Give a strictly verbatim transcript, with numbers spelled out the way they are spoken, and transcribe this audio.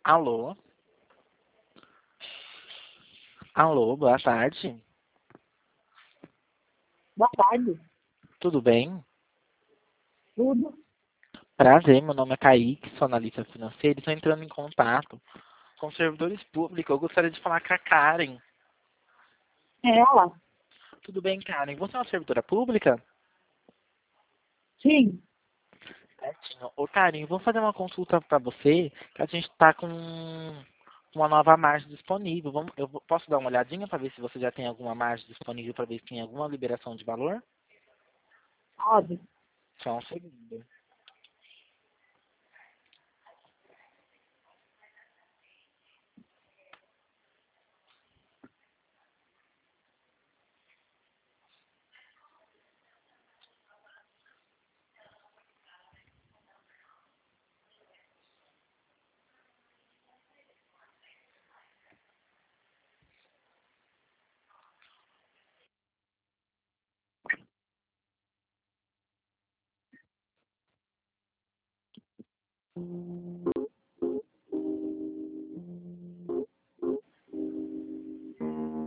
Alô? Alô, boa tarde. Boa tarde. Tudo bem? Tudo? Prazer, meu nome é Kaique, sou analista financeiro e estou entrando em contato com servidores públicos. Eu gostaria de falar com a Karen. É ela? Tudo bem, Karen? Você é uma servidora pública? Sim. Certinho. Ô, Karen, eu vou fazer uma consulta para você, que a gente está com uma nova margem disponível. Vamos, eu vou- posso dar uma olhadinha para ver se você já tem alguma margem disponível, para ver se tem alguma liberação de valor? Pode. Só um segundo.